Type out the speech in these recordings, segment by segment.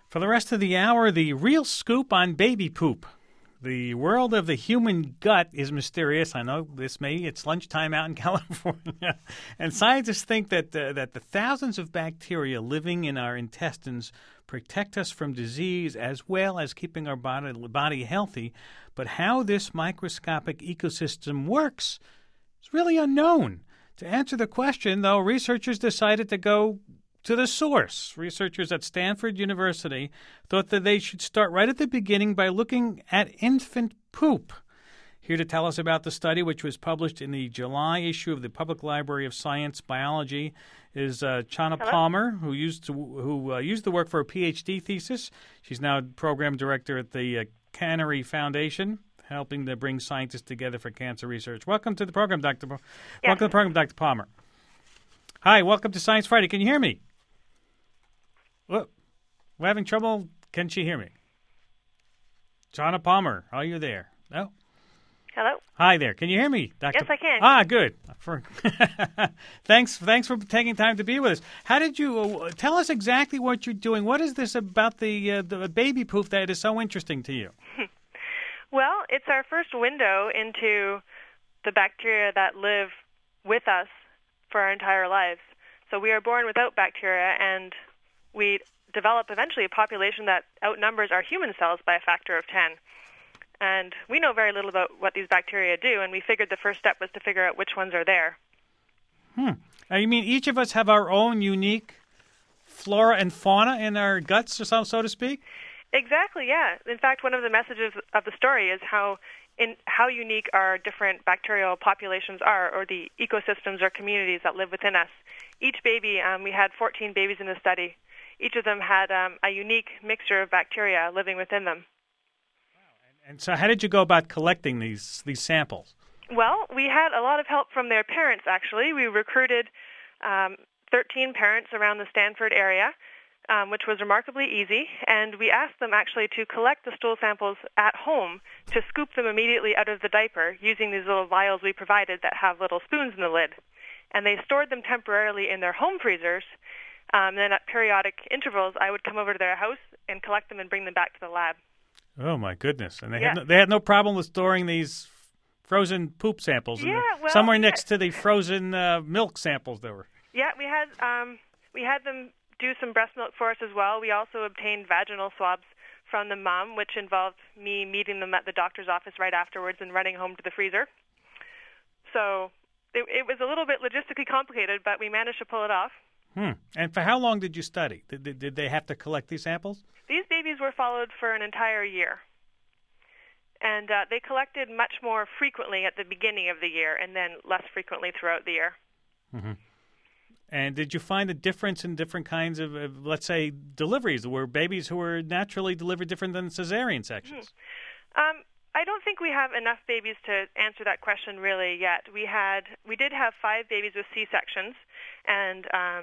For the rest of the hour, the real scoop on baby poop. The world of the human gut is mysterious. I know it's lunchtime out in California. And scientists think that the thousands of bacteria living in our intestines protect us from disease as well as keeping our body healthy. But how this microscopic ecosystem works is really unknown. To answer the question, though, researchers decided to go to the source. Researchers at Stanford University thought that they should start right at the beginning by looking at infant poop. Here to tell us about the study, which was published in the July issue of the Public Library of Science Biology, is Chana Palmer, who used the work for a PhD thesis. She's now program director at the Cannery Foundation, helping to bring scientists together for cancer research. Welcome to the program, Dr. Welcome to the program, Dr. Palmer. Hi, welcome to Science Friday. Can you hear me? Look, we're having trouble. Can she hear me? Chana Palmer, are you there? No? Hello? Hi there. Can you hear me, Dr.? Yes, I can. Ah, good. Thanks for taking time to be with us. How did you tell us exactly what you're doing? What is this about the baby poop that is so interesting to you? Well, it's our first window into the bacteria that live with us for our entire lives. So we are born without bacteria, and we develop eventually a population that outnumbers our human cells by a factor of 10. And we know very little about what these bacteria do, and we figured the first step was to figure out which ones are there. You mean each of us have our own unique flora and fauna in our guts, or so to speak? Exactly, yeah. In fact, one of the messages of the story is how unique our different bacterial populations are, or the ecosystems or communities that live within us. Each baby, we had 14 babies in the study. Each of them had a unique mixture of bacteria living within them. Wow. And so how did you go about collecting these samples? Well, we had a lot of help from their parents, actually. We recruited 13 parents around the Stanford area, which was remarkably easy, and we asked them actually to collect the stool samples at home to scoop them immediately out of the diaper using these little vials we provided that have little spoons in the lid. And they stored them temporarily in their home freezers. Then at periodic intervals, I would come over to their house and collect them and bring them back to the lab. Oh, my goodness. And they had no problem with storing these frozen poop samples somewhere next to the frozen milk samples there were. Yeah, we had them do some breast milk for us as well. We also obtained vaginal swabs from the mom, which involved me meeting them at the doctor's office right afterwards and running home to the freezer. So it was a little bit logistically complicated, but we managed to pull it off. And for how long did you study? Did they have to collect these samples? These babies were followed for an entire year. And they collected much more frequently at the beginning of the year and then less frequently throughout the year. Mm-hmm. And did you find a difference in different kinds of, let's say, deliveries? Were babies who were naturally delivered different than cesarean sections? I don't think we have enough babies to answer that question really yet. We did have 5 babies with C-sections, and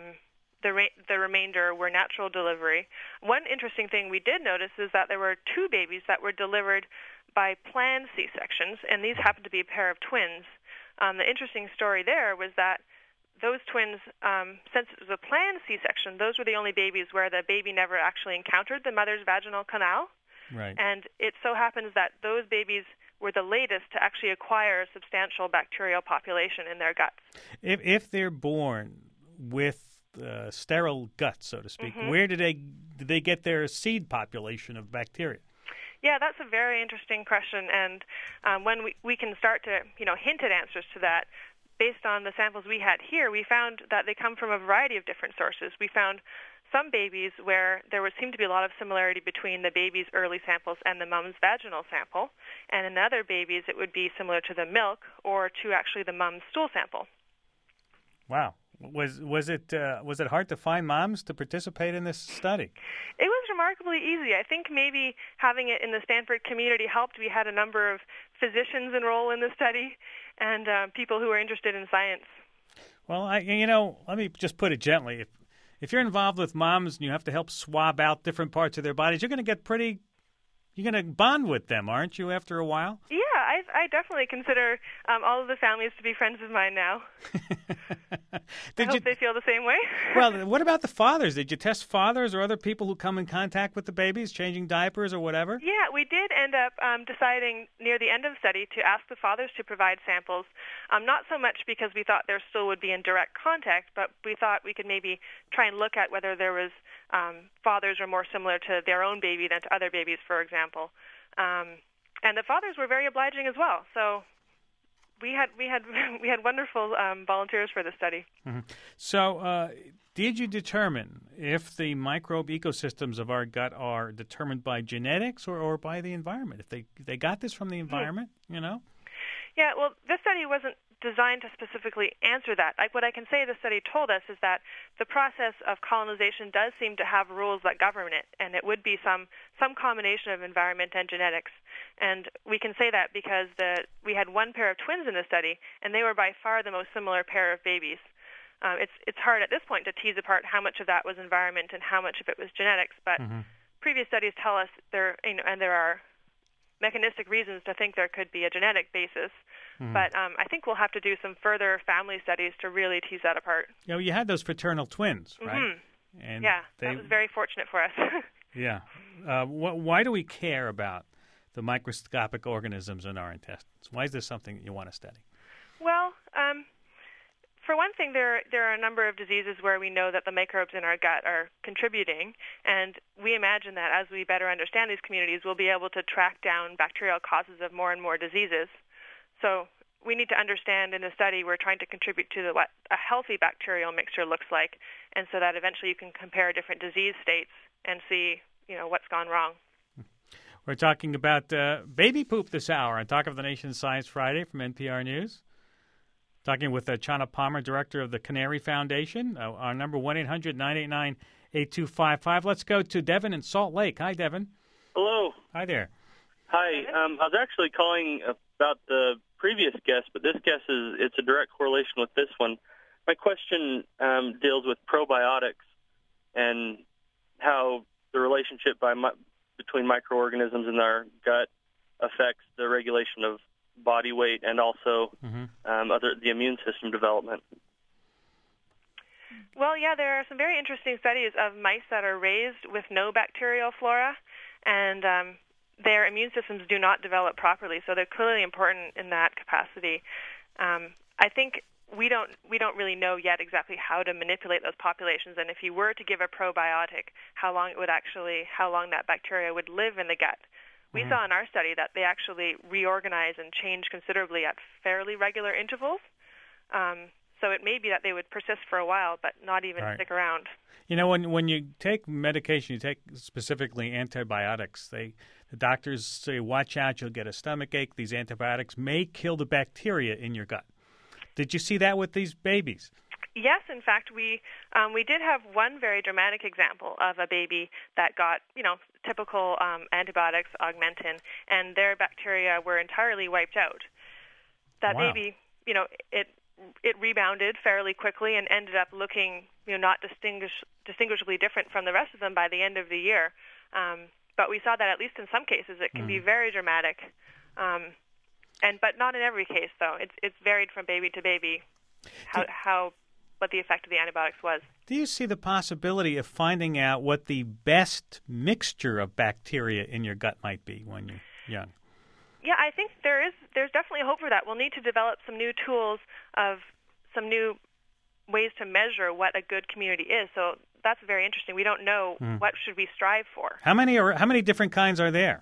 the remainder were natural delivery. One interesting thing we did notice is that there were 2 babies that were delivered by planned C-sections, and these happened to be a pair of twins. The interesting story there was that those twins, since it was a planned C-section, those were the only babies where the baby never actually encountered the mother's vaginal canal. Right. And it so happens that those babies were the latest to actually acquire a substantial bacterial population in their guts. If they're born with sterile guts, so to speak, where did they get their seed population of bacteria? Yeah, that's a very interesting question, and when we can start to hint at answers to that, based on the samples we had here, we found that they come from a variety of different sources. We found some babies where there seemed to be a lot of similarity between the baby's early samples and the mom's vaginal sample, and in other babies it would be similar to the milk or to actually the mom's stool sample. Wow. Was it hard to find moms to participate in this study? It was remarkably easy. I think maybe having it in the Stanford community helped. We had a number of physicians enroll in the study and people who were interested in science. Well, let me just put it gently. If you're involved with moms and you have to help swab out different parts of their bodies, you're going to bond with them, aren't you, after a while? Yeah, I definitely consider all of the families to be friends of mine now. I hope they feel the same way. Well, what about the fathers? Did you test fathers or other people who come in contact with the babies, changing diapers or whatever? Yeah, we did end up deciding near the end of the study to ask the fathers to provide samples, not so much because we thought there still would be in direct contact, but we thought we could maybe try and look at whether there was fathers were more similar to their own baby than to other babies, for example. And the fathers were very obliging as well. So we had wonderful volunteers for the study. Mm-hmm. So did you determine if the microbe ecosystems of our gut are determined by genetics or by the environment? If they got this from the environment, you know? Yeah, well, this study wasn't designed to specifically answer that. What I can say the study told us is that the process of colonization does seem to have rules that govern it, and it would be some combination of environment and genetics. And we can say that because we had one pair of twins in the study, and they were by far the most similar pair of babies. It's hard at this point to tease apart how much of that was environment and how much of it was genetics, but previous studies tell us there are mechanistic reasons to think there could be a genetic basis. But I think we'll have to do some further family studies to really tease that apart. You know, you had those fraternal twins, right? And yeah, that was very fortunate for us. Yeah. Why do we care about the microscopic organisms in our intestines? Why is this something that you want to study? Well, for one thing, there are a number of diseases where we know that the microbes in our gut are contributing, and we imagine that as we better understand these communities, we'll be able to track down bacterial causes of more and more diseases. So we need to understand in the study we're trying to contribute to what a healthy bacterial mixture looks like, and so that eventually you can compare different disease states and see, what's gone wrong. We're talking about baby poop this hour on Talk of the Nation Science Friday from NPR News. Talking with Chana Palmer, director of the Canary Foundation. Our number 1-800-989-8255. Let's go to Devin in Salt Lake. Hi, Devin. Hello. Hi there. Hi. I was actually calling about the previous guest, but this guest it's a direct correlation with this one. My question deals with probiotics and how the relationship between microorganisms in our gut affects the regulation of body weight and also the immune system development. Well, yeah, there are some very interesting studies of mice that are raised with no bacterial flora, and their immune systems do not develop properly, so they're clearly important in that capacity. I think we don't really know yet exactly how to manipulate those populations, and if you were to give a probiotic, how long that bacteria would live in the gut. We saw in our study that they actually reorganize and change considerably at fairly regular intervals. So it may be that they would persist for a while, but not even stick around. You know, when you take medication, you take specifically antibiotics, the doctors say, watch out, you'll get a stomach ache. These antibiotics may kill the bacteria in your gut. Did you see that with these babies? Yes, in fact, we did have one very dramatic example of a baby that got, typical antibiotics, Augmentin, and their bacteria were entirely wiped out. That baby, it rebounded fairly quickly and ended up looking, not distinguishably different from the rest of them by the end of the year. But we saw that at least in some cases it can be very dramatic, but not in every case, though. It's varied from baby to baby what the effect of the antibiotics was. Do you see the possibility of finding out what the best mixture of bacteria in your gut might be when you're young? Yeah, I think there's definitely hope for that. We'll need to develop some new tools of some new ways to measure what a good community is. So that's very interesting. We don't know what should we strive for. How many different kinds are there?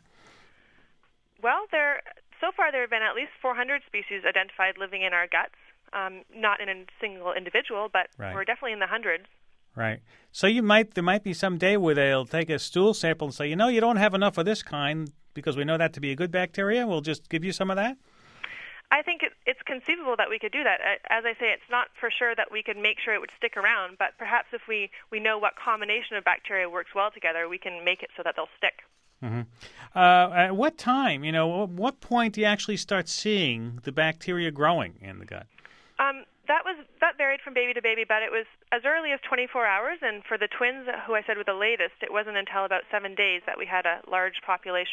Well, so far there have been at least 400 species identified living in our guts. Not in a single individual, but we're definitely in the hundreds. Right. So there might be some day where they'll take a stool sample and say, you don't have enough of this kind because we know that to be a good bacteria. We'll just give you some of that? I think it's conceivable that we could do that. As I say, it's not for sure that we could make sure it would stick around, but perhaps if we know what combination of bacteria works well together, we can make it so that they'll stick. At what time, what point do you actually start seeing the bacteria growing in the gut? That varied from baby to baby, but it was as early as 24 hours, and for the twins, who I said were the latest, it wasn't until about 7 days that we had a large population.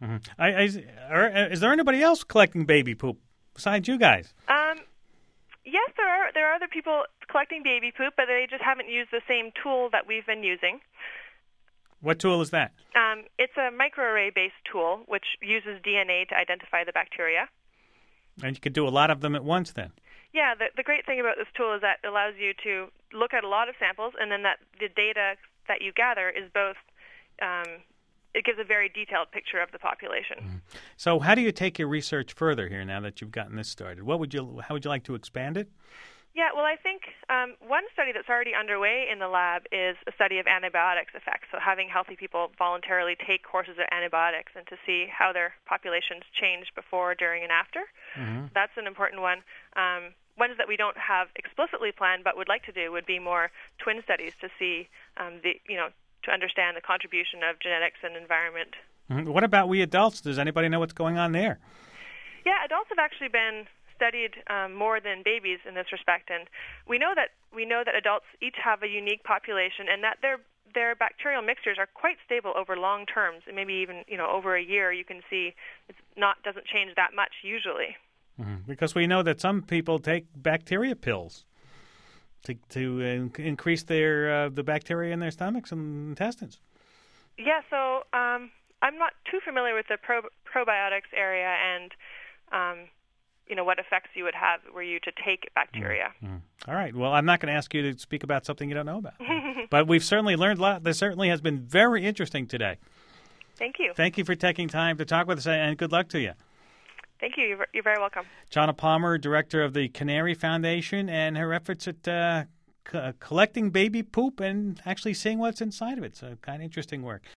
Is there anybody else collecting baby poop besides you guys? Yes, there are other people collecting baby poop, but they just haven't used the same tool that we've been using. What tool is that? It's a microarray-based tool which uses DNA to identify the bacteria. And you could do a lot of them at once then. Yeah, the great thing about this tool is that it allows you to look at a lot of samples, and then that the data that you gather is both it gives a very detailed picture of the population. So how do you take your research further here now that you've gotten this started? How would you like to expand it? Yeah, well, I think one study that's already underway in the lab is a study of antibiotics effects, so having healthy people voluntarily take courses of antibiotics and to see how their populations change before, during, and after. That's an important one. Ones that we don't have explicitly planned but would like to do would be more twin studies to see to understand the contribution of genetics and environment. What about we adults? Does anybody know what's going on there? Yeah, adults have actually been studied more than babies in this respect, and we know that adults each have a unique population, and that their bacterial mixtures are quite stable over long terms, and maybe even over a year. You can see doesn't change that much usually. Because we know that some people take bacteria pills to increase the bacteria in their stomachs and intestines. Yeah, so I'm not too familiar with the probiotics area and what effects you would have were you to take bacteria. All right. Well, I'm not going to ask you to speak about something you don't know about. But we've certainly learned a lot. This certainly has been very interesting today. Thank you. Thank you for taking time to talk with us, and good luck to you. Thank you. You're very welcome. Jonna Palmer, director of the Canary Foundation, and her efforts at collecting baby poop and actually seeing what's inside of it. So kind of interesting work.